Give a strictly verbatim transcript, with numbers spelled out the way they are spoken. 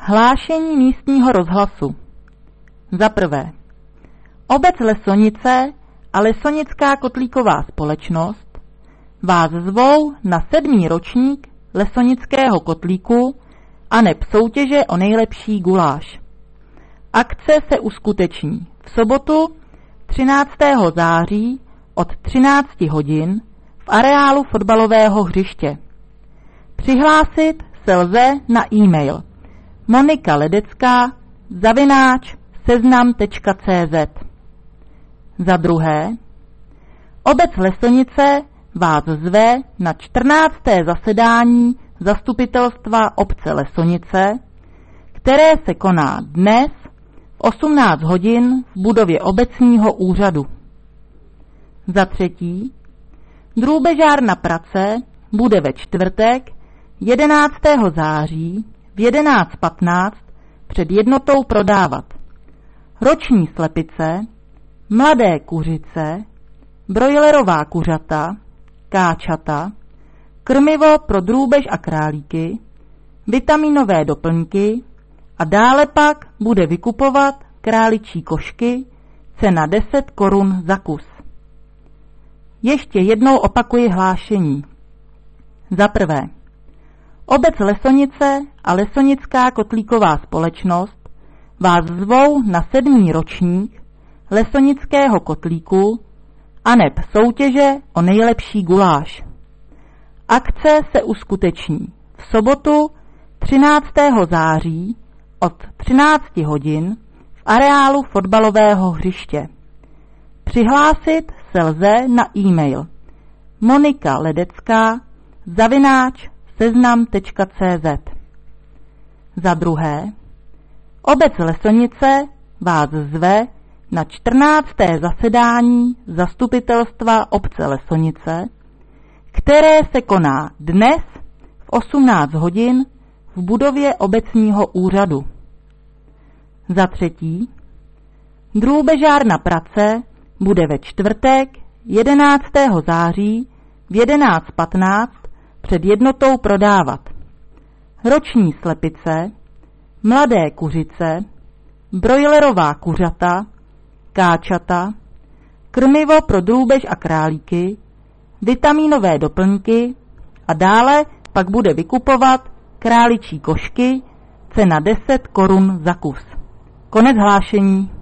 Hlášení místního rozhlasu. Za prvé. Obec Lesonice a Lesonická kotlíková společnost vás zvou na sedmý ročník Lesonického kotlíku aneb soutěže o nejlepší guláš. Akce se uskuteční v sobotu třináctého září od třinácti hodin v areálu fotbalového hřiště. Přihlásit se lze na e-mail monika ledecká zavináč seznam tečka cé zet. Za druhé, obec Lesonice vás zve na čtrnácté zasedání zastupitelstva obce Lesonice, které se koná dnes v osmnáct hodin v budově obecního úřadu. Za třetí, drůbežárna Prace bude ve čtvrtek jedenáctého září v jedenáct patnáct před jednotou prodávat roční slepice, mladé kuřice, brojlerová kuřata, káčata, krmivo pro drůbež a králíky, vitaminové doplňky a dále pak bude vykupovat králičí košky, cena deset korun za kus. Ještě jednou opakuji hlášení. Za prvé, obec Lesonice a Lesonická kotlíková společnost vás zvou na sedmý ročník Lesonického kotlíku aneb soutěže o nejlepší guláš. Akce se uskuteční v sobotu třináctého září od třinácti hodin v areálu fotbalového hřiště. Přihlásit se lze na e-mail monika ledecká zavináč seznam tečka cé zet. Za druhé, obec Lesonice vás zve na čtrnácté zasedání zastupitelstva obce Lesonice, které se koná dnes v osmnáct hodin v budově obecního úřadu. Za třetí, drůbežárna Prace bude ve čtvrtek jedenáctého září v jedenáct patnáct před jednotou prodávat roční slepice, mladé kuřice, brojlerová kuřata, káčata, krmivo pro drůbež a králíky, vitaminové doplňky a dále pak bude vykupovat králičí košky, cena deset korun za kus. Konec hlášení.